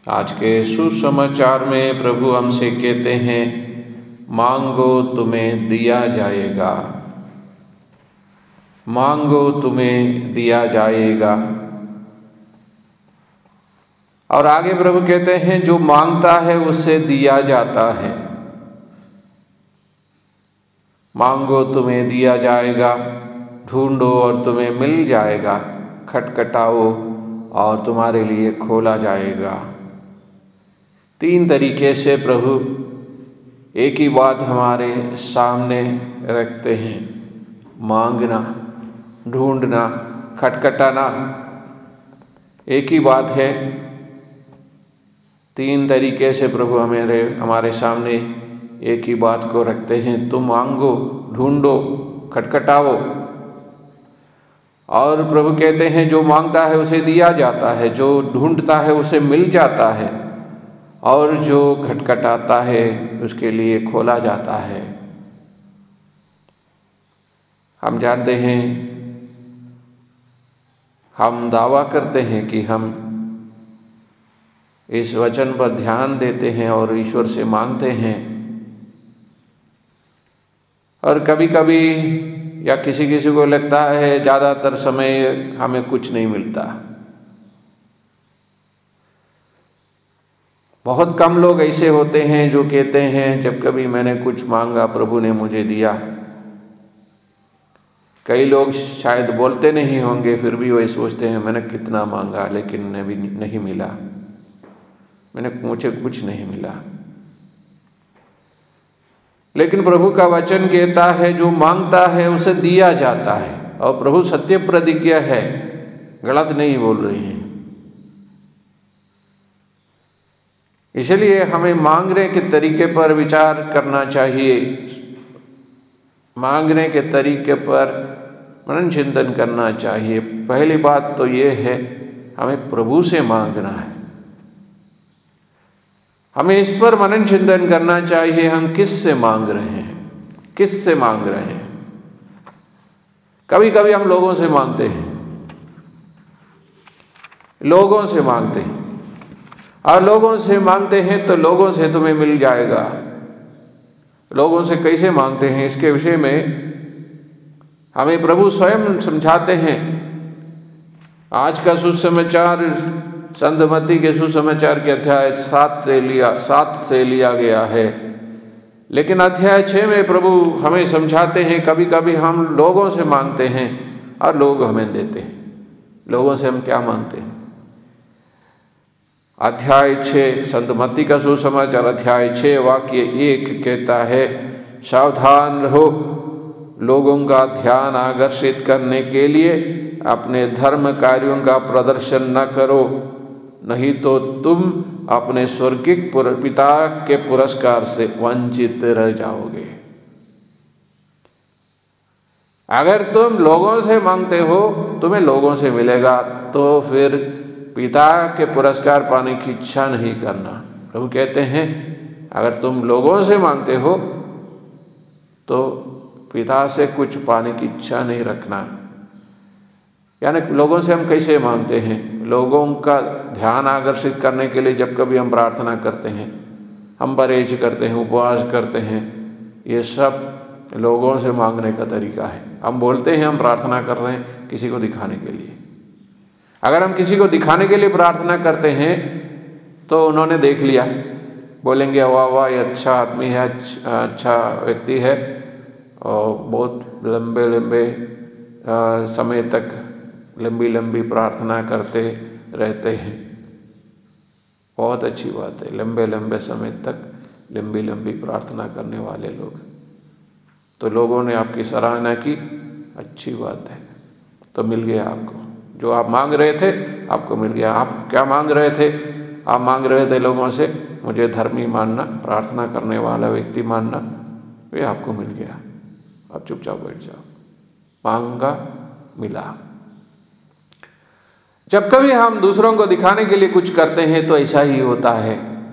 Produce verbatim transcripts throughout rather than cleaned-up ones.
आज के सुसमाचार में प्रभु हमसे कहते हैं, मांगो तुम्हें दिया जाएगा, मांगो तुम्हें दिया जाएगा। और आगे प्रभु कहते हैं, जो मांगता है उससे दिया जाता है। मांगो तुम्हें दिया जाएगा, ढूंढो और तुम्हें मिल जाएगा, खटखटाओ और तुम्हारे लिए खोला जाएगा। तीन तरीके से प्रभु एक ही बात हमारे सामने रखते हैं, मांगना, ढूंढना, खटखटाना, एक ही बात है। तीन तरीके से प्रभु हमारे हमारे सामने एक ही बात को रखते हैं, तुम मांगो, ढूंढो, खटखटाओ। और प्रभु कहते हैं, जो मांगता है उसे दिया जाता है, जो ढूंढता है उसे मिल जाता है, और जो खटखटाता है उसके लिए खोला जाता है। हम जानते हैं, हम दावा करते हैं कि हम इस वचन पर ध्यान देते हैं और ईश्वर से मांगते हैं, और कभी कभी या किसी किसी को लगता है ज़्यादातर समय हमें कुछ नहीं मिलता। बहुत कम लोग ऐसे होते हैं जो कहते हैं, जब कभी मैंने कुछ मांगा प्रभु ने मुझे दिया। कई लोग शायद बोलते नहीं होंगे, फिर भी वही सोचते हैं, मैंने कितना मांगा लेकिन नहीं मिला, मैंने मुझे कुछ नहीं मिला। लेकिन प्रभु का वचन कहता है, जो मांगता है उसे दिया जाता है। और प्रभु सत्य प्रतिज्ञ है, गलत नहीं बोल रही हैं। इसलिए हमें मांगने के तरीके पर विचार करना चाहिए, मांगने के तरीके पर मनन चिंतन करना चाहिए। पहली बात तो ये है, हमें प्रभु से मांगना है। हमें इस पर मनन चिंतन करना चाहिए, हम किस से मांग रहे हैं, किस से मांग रहे हैं। कभी कभी हम लोगों से मांगते हैं, लोगों से मांगते हैं, और लोगों से मांगते हैं तो लोगों से तुम्हें मिल जाएगा। लोगों से कैसे मांगते हैं, इसके विषय में हमें प्रभु स्वयं समझाते हैं। आज का सुसमाचार संत मत्ती के सुसमाचार के अध्याय सात से लिया सात से लिया गया है, लेकिन अध्याय छः में प्रभु हमें समझाते हैं, कभी कभी हम लोगों से मांगते हैं और लोग हमें देते हैं। लोगों से हम क्या मांगते हैं? अध्याय छः संत मत्ती का सुसमाचार अध्याय छः वाक्य एक कहता है, सावधान रहो, लोगों का ध्यान आकर्षित करने के लिए अपने धर्म कार्यों का प्रदर्शन न करो, नहीं तो तुम अपने स्वर्गिक पिता के पुरस्कार से वंचित रह जाओगे। अगर तुम लोगों से मांगते हो, तुम्हें लोगों से मिलेगा, तो फिर पिता के पुरस्कार पाने की इच्छा नहीं करना। प्रभु कहते हैं, अगर तुम लोगों से मांगते हो तो पिता से कुछ पाने की इच्छा नहीं रखना। यानी लोगों से हम कैसे मांगते हैं? लोगों का ध्यान आकर्षित करने के लिए जब कभी हम प्रार्थना करते हैं, हम परहेज करते हैं, उपवास करते हैं, ये सब लोगों से मांगने का तरीका है। हम बोलते हैं हम प्रार्थना कर रहे हैं किसी को दिखाने के लिए। अगर हम किसी को दिखाने के लिए प्रार्थना करते हैं तो उन्होंने देख लिया, बोलेंगे वाह वाह ये अच्छा आदमी है, अच्छा व्यक्ति है, और बहुत लंबे लंबे समय तक लंबी लंबी प्रार्थना करते रहते हैं। बहुत अच्छी बात है, लंबे लंबे समय तक लंबी लंबी प्रार्थना करने वाले लोग। तो लोगों ने आपकी सराहना की, अच्छी बात है, तो मिल गया आपको जो आप मांग रहे थे, आपको मिल गया। आप क्या मांग रहे थे? आप मांग रहे थे लोगों से मुझे धर्मी मानना, प्रार्थना करने वाला व्यक्ति मानना, वे आपको मिल गया। अब चुपचाप बैठ जाओ, मांगा मिला। जब कभी हम दूसरों को दिखाने के लिए कुछ करते हैं तो ऐसा ही होता है।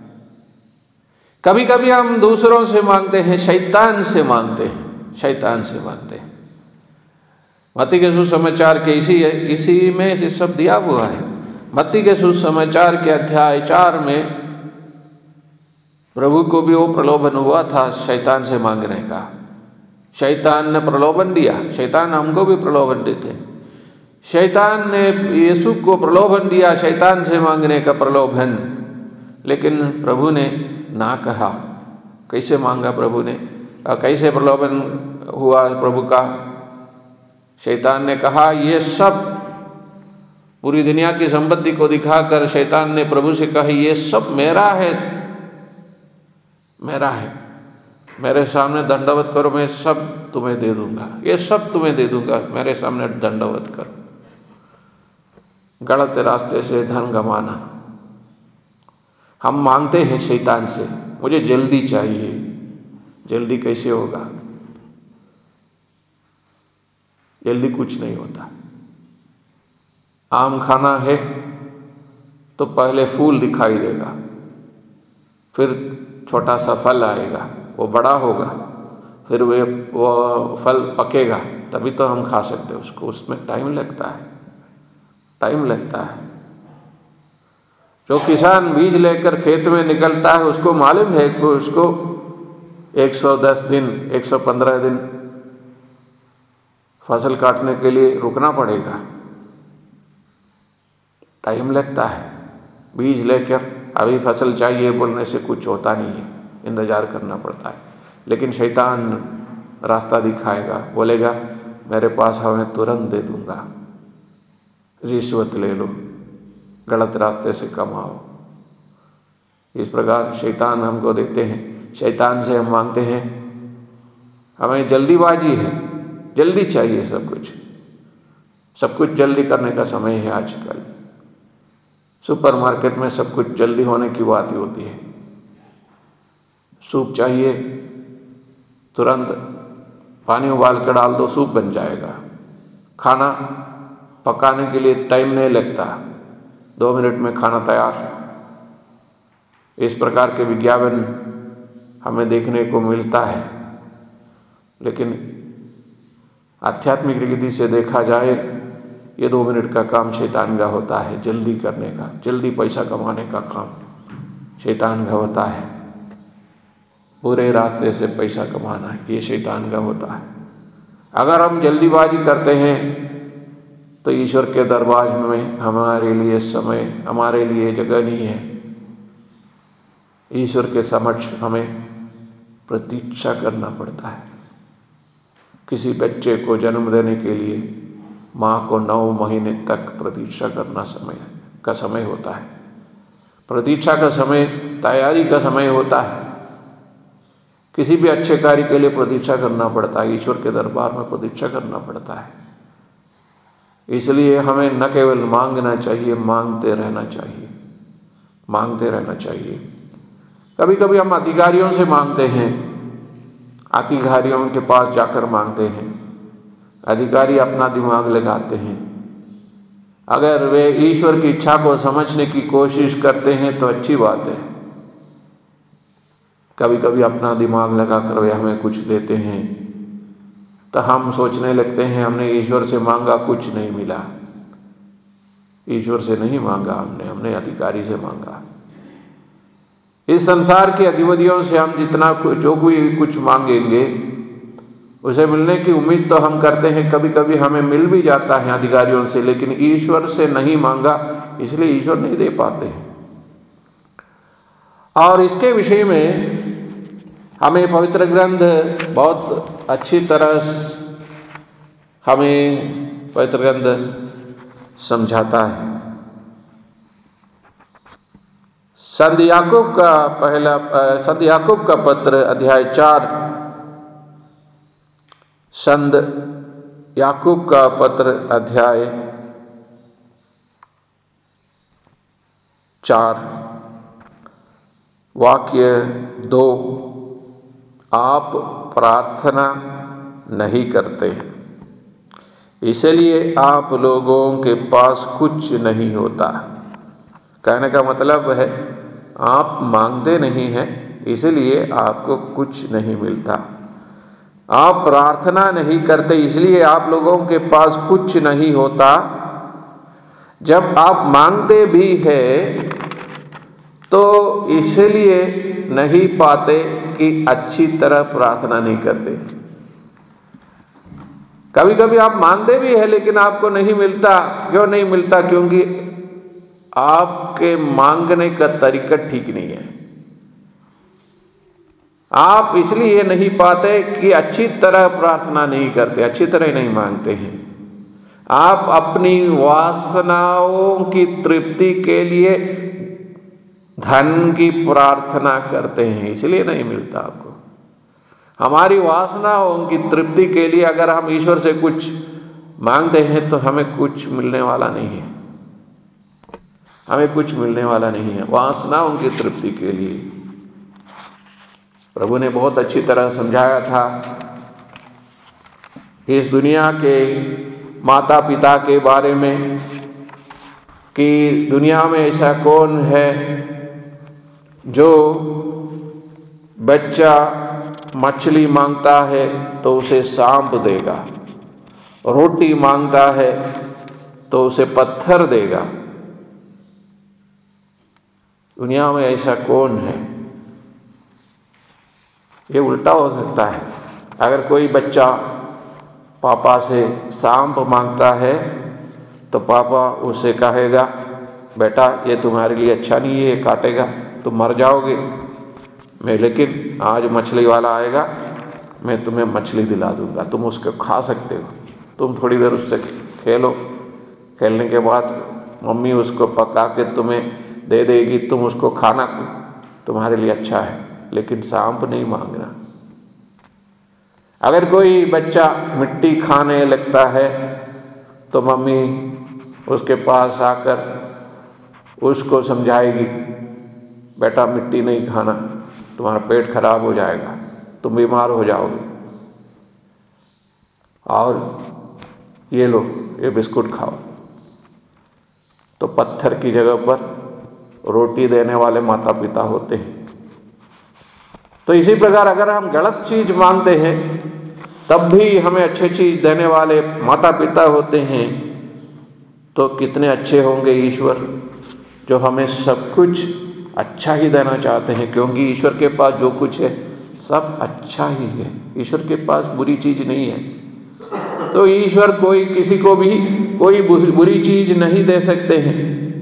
कभी कभी हम दूसरों से मांगते हैं, शैतान से मांगते हैं, शैतान से मांगते हैं। मत्ती के सुसमाचार के इसी इसी में ये सब दिया हुआ है। मत्ती के सुसमाचार के अध्याय चार में प्रभु को भी वो प्रलोभन हुआ था शैतान से मांगने का। शैतान ने प्रलोभन दिया, शैतान हमको भी प्रलोभन देते। शैतान ने यीशु को प्रलोभन दिया, शैतान से मांगने का प्रलोभन, लेकिन प्रभु ने ना कहा। कैसे मांगा प्रभु ने, कैसे प्रलोभन हुआ प्रभु का? शैतान ने कहा ये सब, पूरी दुनिया की संपत्ति को दिखाकर शैतान ने प्रभु से कहा ये सब मेरा है, मेरा है, मेरे सामने दंडवत करो, मैं सब तुम्हें दे दूंगा, ये सब तुम्हें दे दूंगा, मेरे सामने दंडवत करो। गलत रास्ते से धन कमाना। हम मांगते हैं शैतान से, मुझे जल्दी चाहिए। जल्दी कैसे होगा? जल्दी कुछ नहीं होता। आम खाना है तो पहले फूल दिखाई देगा, फिर छोटा सा फल आएगा, वो बड़ा होगा, फिर वे वो फल पकेगा, तभी तो हम खा सकते हैं उसको। उसमें टाइम लगता है, टाइम लगता है। जो किसान बीज लेकर खेत में निकलता है उसको मालूम है कि उसको एक सौ दस दिन, एक सौ पंद्रह दिन फसल काटने के लिए रुकना पड़ेगा, टाइम लगता है। बीज लेकर अभी फसल चाहिए बोलने से कुछ होता नहीं है, इंतजार करना पड़ता है। लेकिन शैतान रास्ता दिखाएगा, बोलेगा मेरे पास है, मैं तुरंत दे दूंगा, रिश्वत ले लो, गलत रास्ते से कमाओ। इस प्रकार शैतान हमको देखते हैं, शैतान से हम मांगते हैं, हमें जल्दीबाजी है, जल्दी चाहिए सब कुछ, सब कुछ जल्दी करने का समय है आजकल। सुपरमार्केट में सब कुछ जल्दी होने की बात ही होती है। सूप चाहिए, तुरंत पानी उबाल कर डाल दो, सूप बन जाएगा। खाना पकाने के लिए टाइम नहीं लगता, दो मिनट में खाना तैयार। इस प्रकार के विज्ञापन हमें देखने को मिलता है। लेकिन आध्यात्मिक रीति से देखा जाए, ये दो मिनट का काम शैतान का होता है, जल्दी करने का, जल्दी पैसा कमाने का काम शैतान का होता है। बुरे रास्ते से पैसा कमाना ये शैतान का होता है। अगर हम जल्दीबाजी करते हैं तो ईश्वर के दरबार में हमारे लिए समय, हमारे लिए जगह नहीं है। ईश्वर के समक्ष हमें प्रतीक्षा करना पड़ता है। किसी बच्चे को जन्म देने के लिए माँ को नौ महीने तक प्रतीक्षा करना समय का समय होता है। प्रतीक्षा का समय तैयारी का समय होता है। किसी भी अच्छे कार्य के लिए प्रतीक्षा करना पड़ता है, ईश्वर के दरबार में प्रतीक्षा करना पड़ता है। इसलिए हमें न केवल मांगना चाहिए, मांगते रहना चाहिए, मांगते रहना चाहिए। कभी कभी हम अधिकारियों से मांगते हैं, अधिकारियों के पास जाकर मांगते हैं, अधिकारी अपना दिमाग लगाते हैं। अगर वे ईश्वर की इच्छा को समझने की कोशिश करते हैं तो अच्छी बात है। कभी कभी अपना दिमाग लगाकर वे हमें कुछ देते हैं तो हम सोचने लगते हैं हमने ईश्वर से मांगा, कुछ नहीं मिला। ईश्वर से नहीं मांगा हमने, हमने अधिकारी से मांगा। इस संसार के अधिपतियों से हम जितना जो कोई कुछ मांगेंगे उसे मिलने की उम्मीद तो हम करते हैं, कभी कभी हमें मिल भी जाता है अधिकारियों से, लेकिन ईश्वर से नहीं मांगा, इसलिए ईश्वर नहीं दे पाते हैं। और इसके विषय में हमें पवित्र ग्रंथ बहुत अच्छी तरह हमें पवित्र ग्रंथ समझाता है। संत याकूब का पहला संत याकूब का पत्र अध्याय चार, संत याकूब का पत्र अध्याय चार वाक्य दो, आप प्रार्थना नहीं करते इसलिए आप लोगों के पास कुछ नहीं होता। कहने का मतलब है आप मांगते नहीं हैं इसलिए आपको कुछ नहीं मिलता। आप प्रार्थना नहीं करते इसलिए आप लोगों के पास कुछ नहीं होता। जब आप मांगते भी हैं तो इसलिए नहीं पाते कि अच्छी तरह प्रार्थना नहीं करते। कभी कभी आप मांगते भी हैं लेकिन आपको नहीं मिलता। क्यों नहीं मिलता? क्योंकि आपके मांगने का तरीका ठीक नहीं है। आप इसलिए नहीं पाते कि अच्छी तरह प्रार्थना नहीं करते, अच्छी तरह नहीं मांगते हैं। आप अपनी वासनाओं की तृप्ति के लिए धन की प्रार्थना करते हैं, इसलिए नहीं मिलता आपको। हमारी वासनाओं की तृप्ति के लिए अगर हम ईश्वर से कुछ मांगते हैं तो हमें कुछ मिलने वाला नहीं है, हमें कुछ मिलने वाला नहीं है। वासनाओं की तृप्ति के लिए प्रभु ने बहुत अच्छी तरह समझाया था इस दुनिया के माता पिता के बारे में कि दुनिया में ऐसा कौन है जो बच्चा मछली मांगता है तो उसे सांप देगा, रोटी मांगता है तो उसे पत्थर देगा। दुनिया में ऐसा कौन है? ये उल्टा हो सकता है। अगर कोई बच्चा पापा से सांप मांगता है तो पापा उसे कहेगा, बेटा ये तुम्हारे लिए अच्छा नहीं है, ये काटेगा, तुम मर जाओगे। मैं लेकिन आज मछली वाला आएगा, मैं तुम्हें मछली दिला दूंगा, तुम उसको खा सकते हो। तुम थोड़ी देर उससे खेलो, खेलने के बाद मम्मी उसको पका के तुम्हें दे देगी, तुम उसको खाना, तुम्हारे लिए अच्छा है। लेकिन सांप नहीं मांगना। अगर कोई बच्चा मिट्टी खाने लगता है तो मम्मी उसके पास आकर उसको समझाएगी, बेटा मिट्टी नहीं खाना, तुम्हारा पेट खराब हो जाएगा, तुम बीमार हो जाओगे, और ये लो ये बिस्कुट खाओ। तो पत्थर की जगह पर रोटी देने वाले माता पिता होते हैं। तो इसी प्रकार अगर हम गलत चीज मांगते हैं तब भी हमें अच्छी चीज देने वाले माता पिता होते हैं, तो कितने अच्छे होंगे ईश्वर जो हमें सब कुछ अच्छा ही देना चाहते हैं। क्योंकि ईश्वर के पास जो कुछ है सब अच्छा ही है, ईश्वर के पास बुरी चीज नहीं है। तो ईश्वर कोई किसी को भी कोई बुरी चीज नहीं दे सकते हैं।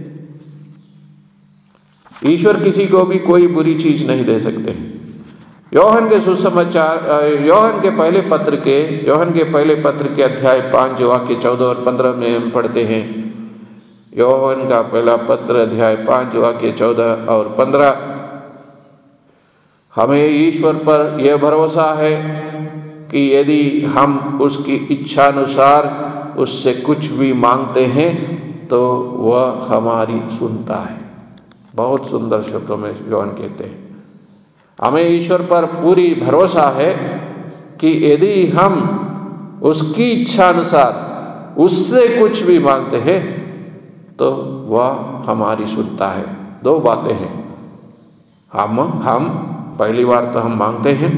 ईश्वर किसी को भी कोई बुरी चीज नहीं दे सकते हैं। योहन के सुसमाचार योहन के पहले पत्र के योहन के पहले पत्र के अध्याय पाँच वाक्य चौदह और पंद्रह में हम पढ़ते हैं। योहन का पहला पत्र अध्याय पाँच वाक्य चौदह और पंद्रह। हमें ईश्वर पर यह भरोसा है कि यदि हम उसकी इच्छा अनुसार उससे कुछ भी मांगते हैं तो वह हमारी सुनता है। बहुत सुंदर शब्दों में योहन कहते हैं, हमें ईश्वर पर पूरी भरोसा है कि यदि हम उसकी इच्छा अनुसार उससे कुछ भी मांगते हैं तो वह हमारी सुनता है। दो बातें हैं, हम हम पहली बार तो हम मांगते हैं,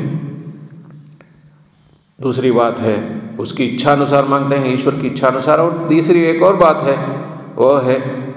दूसरी बात है उसकी इच्छा अनुसार मांगते हैं, ईश्वर की इच्छा अनुसार। और तीसरी एक और बात है, वो है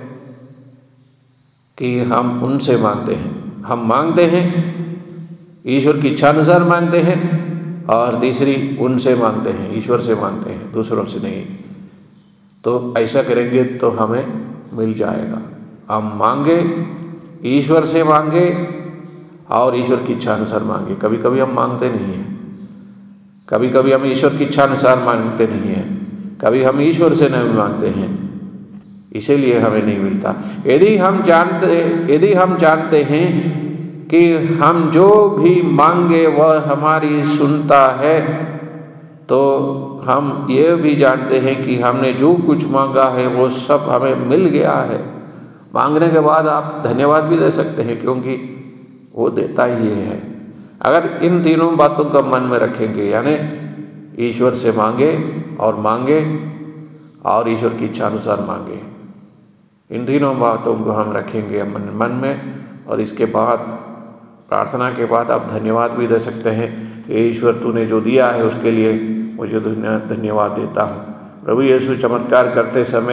कि हम उनसे मांगते हैं। हम मांगते हैं ईश्वर की इच्छा अनुसार मांगते हैं, और तीसरी उनसे मांगते हैं, ईश्वर से मांगते हैं, दूसरों से नहीं। तो ऐसा करेंगे तो हमें मिल जाएगा। हम मांगे, ईश्वर से मांगे और ईश्वर की इच्छा अनुसार मांगे। कभी कभी हम मांगते नहीं हैं, कभी कभी हम ईश्वर की इच्छा अनुसार मांगते नहीं हैं, कभी हम ईश्वर से नहीं मांगते हैं, इसीलिए हमें नहीं मिलता। यदि हम जानते यदि हम जानते हैं कि हम जो भी मांगे वह हमारी सुनता है, तो हम ये भी जानते हैं कि हमने जो कुछ मांगा है वो सब हमें मिल गया है। मांगने के बाद आप धन्यवाद भी दे सकते हैं, क्योंकि वो देता ही है। अगर इन तीनों बातों का मन में रखेंगे, यानी ईश्वर से मांगे और मांगे और ईश्वर की इच्छा अनुसार मांगे, इन तीनों बातों को हम रखेंगे मन मन में, और इसके बाद प्रार्थना के बाद आप धन्यवाद भी दे सकते हैं। ईश्वर तूने जो दिया है उसके लिए मुझे धन्यवाद देता हूँ। प्रभु यीशु चमत्कार करते समय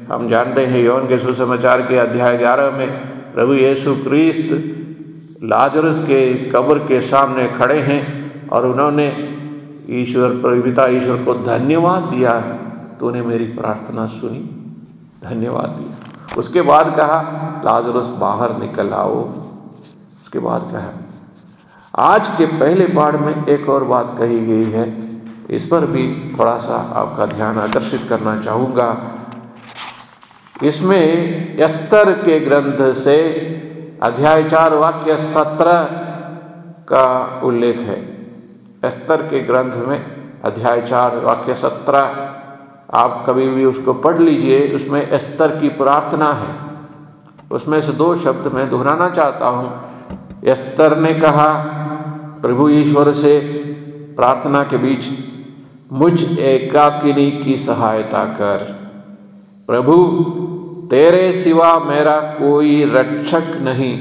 हम जानते हैं यूहन्ना के सुसमाचार के अध्याय ग्यारह में प्रभु यीशु क्रिस्त लाजरस के कब्र के सामने खड़े हैं और उन्होंने ईश्वर पिता ईश्वर को धन्यवाद दिया, तूने मेरी प्रार्थना सुनी, धन्यवाद दिया। उसके बाद कहा लाजरस बाहर निकल आओ। उसके बाद कहा, आज के पहले पाठ में एक और बात कही गई है, इस पर भी थोड़ा सा आपका ध्यान आकर्षित करना चाहूँगा। इसमें एस्तर के ग्रंथ से अध्याय चार वाक्य सत्रह का उल्लेख है। एस्तर के ग्रंथ में अध्याय चार वाक्य सत्रह, आप कभी भी उसको पढ़ लीजिए। उसमें एस्तर की प्रार्थना है। उसमें से दो शब्द मैं दोहराना चाहता हूँ। एस्तर ने कहा प्रभु ईश्वर से प्रार्थना के बीच, मुझ एकाकिनी की सहायता कर, प्रभु तेरे सिवा मेरा कोई रक्षक नहीं।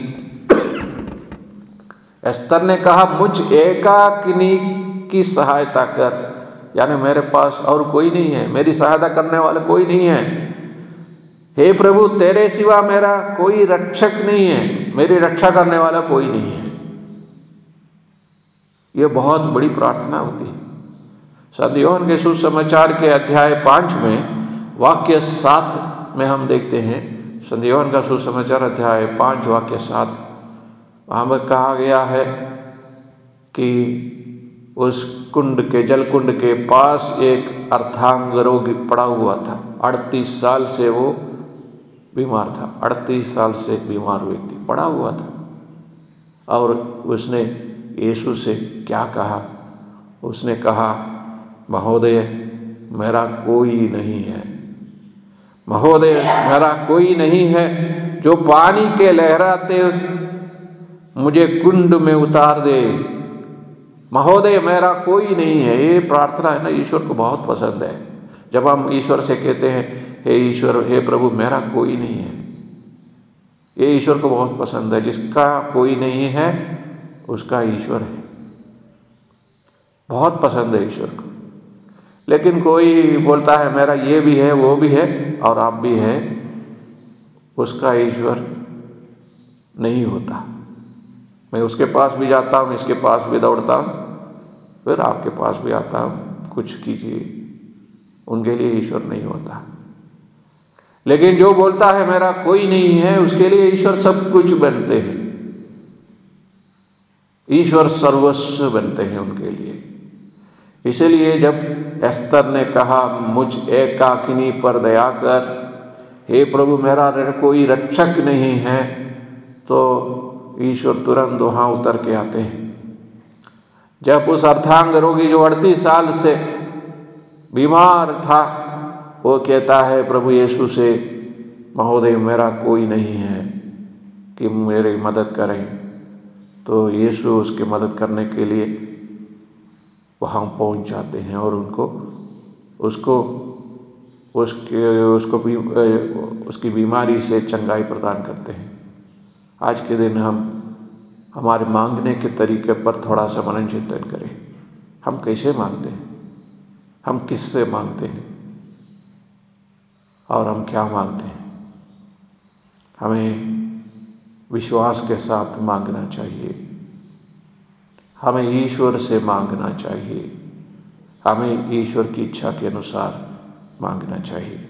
एस्तर ने कहा मुझ एकाकिनी की सहायता कर, यानी मेरे पास और कोई नहीं है, मेरी सहायता करने वाला कोई नहीं है। हे प्रभु तेरे सिवा मेरा कोई रक्षक नहीं है, मेरी रक्षा करने वाला कोई नहीं है। यह बहुत बड़ी प्रार्थना होती है। संत यूहन्ना के सुसमाचार के अध्याय पाँच में वाक्य सात में हम देखते हैं, संत यूहन्ना का सुसमाचार अध्याय पाँच वाक्य सात, वहाँ पर कहा गया है कि उस कुंड के जल कुंड के पास एक अर्धांग रोगी पड़ा हुआ था। अड़तीस साल से वो बीमार था। अड़तीस साल से बीमार व्यक्ति पड़ा हुआ था और उसने यीशु से क्या कहा? उसने कहा महोदय मेरा कोई नहीं है, महोदय मेरा कोई नहीं है जो पानी के लहराते मुझे कुंड में उतार दे। महोदय मेरा कोई नहीं है। ये प्रार्थना है ना, ईश्वर को बहुत पसंद है। जब हम ईश्वर से कहते हैं हे ईश्वर, हे प्रभु मेरा कोई नहीं है, ये ईश्वर को बहुत पसंद है। जिसका कोई नहीं है उसका ईश्वर है, बहुत पसंद है ईश्वर को। लेकिन कोई बोलता है मेरा ये भी है, वो भी है और आप भी है, उसका ईश्वर नहीं होता। मैं उसके पास भी जाता हूँ, इसके पास भी दौड़ता हूँ, फिर आपके पास भी आता हूँ, कुछ कीजिए, उनके लिए ईश्वर नहीं होता। लेकिन जो बोलता है मेरा कोई नहीं है, उसके लिए ईश्वर सब कुछ बनते हैं, ईश्वर सर्वस्व बनते हैं उनके लिए। इसलिए जब एस्तर ने कहा मुझ एकाकिनी पर दया कर, हे प्रभु मेरा कोई रक्षक नहीं है, तो ईश्वर तुरंत वहाँ उतर के आते हैं। जब उस अर्धांग रोगी जो अड़तीस साल से बीमार था, वो कहता है प्रभु यीशु से महोदय मेरा कोई नहीं है कि मेरी मदद करें, तो यीशु उसकी मदद करने के लिए वहाँ पहुँच जाते हैं और उनको उसको उसके उसको भी उसकी बीमारी से चंगाई प्रदान करते हैं। आज के दिन हम हमारे मांगने के तरीके पर थोड़ा सा मनन चिंतन करें। हम कैसे मांगते हैं, हम किससे मांगते हैं और हम क्या मांगते हैं? हमें विश्वास के साथ मांगना चाहिए, हमें ईश्वर से मांगना चाहिए, हमें ईश्वर की इच्छा के अनुसार मांगना चाहिए।